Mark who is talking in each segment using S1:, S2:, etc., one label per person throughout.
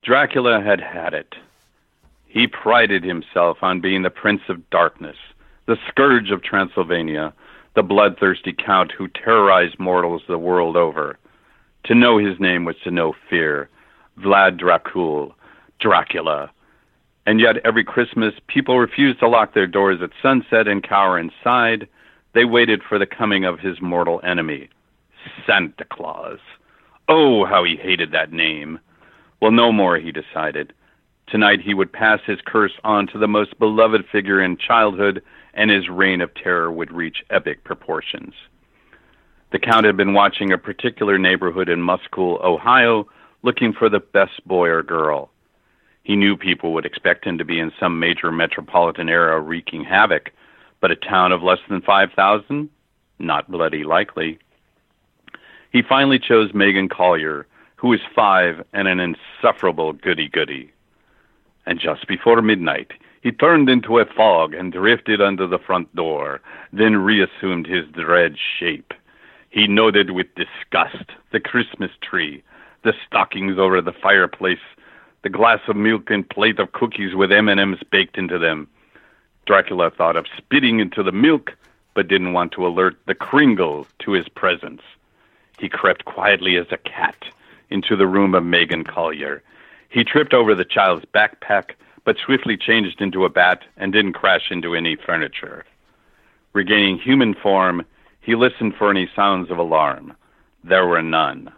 S1: Dracula had had it. He prided himself on being the Prince of Darkness, the scourge of Transylvania, the bloodthirsty count who terrorized mortals the world over. To know his name was to know fear. Vlad Dracul, Dracula. And yet every Christmas, people refused to lock their doors at sunset and cower inside. They waited for the coming of his mortal enemy, Santa Claus. Oh, how he hated that name. Well, no more, he decided. Tonight he would pass his curse on to the most beloved figure in childhood, and his reign of terror would reach epic proportions. The Count had been watching a particular neighborhood in Muskol, Ohio, looking for the best boy or girl. He knew people would expect him to be in some major metropolitan area wreaking havoc, but a town of less than 5,000? Not bloody likely. He finally chose Megan Collier, who was 5 and an insufferable goody-goody. And just before midnight, he turned into a fog and drifted under the front door, then reassumed his dread shape. He noted with disgust the Christmas tree, the stockings over the fireplace, the glass of milk and plate of cookies with M&Ms baked into them. Dracula thought of spitting into the milk, but didn't want to alert the Kringle to his presence. He crept quietly as a cat into the room of Megan Collier. He tripped over the child's backpack, but swiftly changed into a bat and didn't crash into any furniture. Regaining human form, he listened for any sounds of alarm. There were none.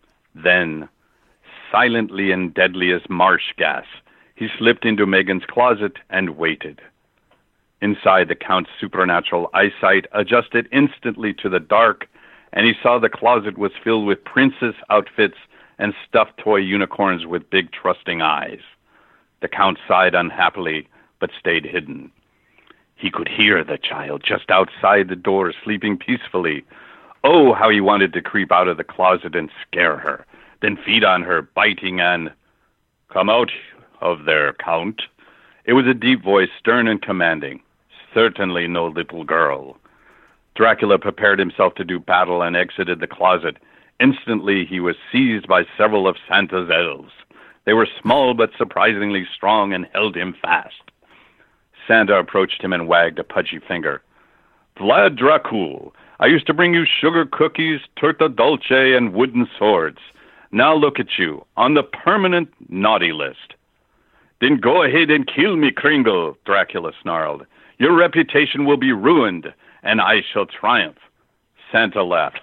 S1: Then, silently and deadly as marsh gas, he slipped into Megan's closet and waited. Inside, the Count's supernatural eyesight adjusted instantly to the dark, and he saw the closet was filled with princess outfits and stuffed toy unicorns with big trusting eyes. The Count sighed unhappily, but stayed hidden. He could hear the child just outside the door, sleeping peacefully. Oh, how he wanted to creep out of the closet and scare her, then feed on her, biting and... "Come out of there, Count." It was a deep voice, stern and commanding. Certainly no little girl. Dracula prepared himself to do battle and exited the closet. Instantly, he was seized by several of Santa's elves. They were small but surprisingly strong and held him fast. Santa approached him and wagged a pudgy finger. "Vlad Dracul, I used to bring you sugar cookies, torta dulce, and wooden swords. Now look at you, on the permanent naughty list." "Then go ahead and kill me, Kringle," Dracula snarled. "Your reputation will be ruined, and I shall triumph." Santa laughed.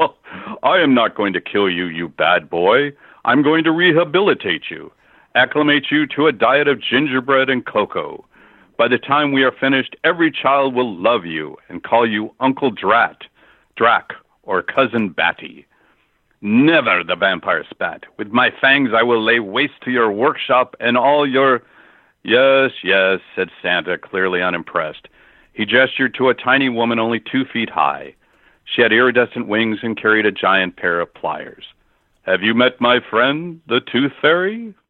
S1: "I am not going to kill you, you bad boy. I'm going to rehabilitate you, acclimate you to a diet of gingerbread and cocoa. By the time we are finished, every child will love you and call you Uncle Drat, Drac, or Cousin Batty." "Never," the vampire spat. "With my fangs I will lay waste to your workshop and all your..." "Yes, yes," said Santa, clearly unimpressed. He gestured to a tiny woman only 2 feet high. She had iridescent wings and carried a giant pair of pliers. "Have you met my friend, the Tooth Fairy?"